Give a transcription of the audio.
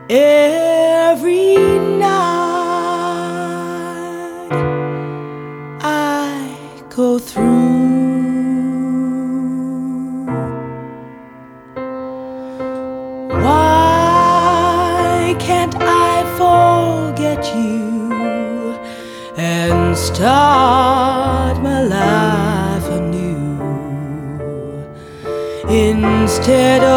Every night I go through. Why can't I forget you and start my life anew instead of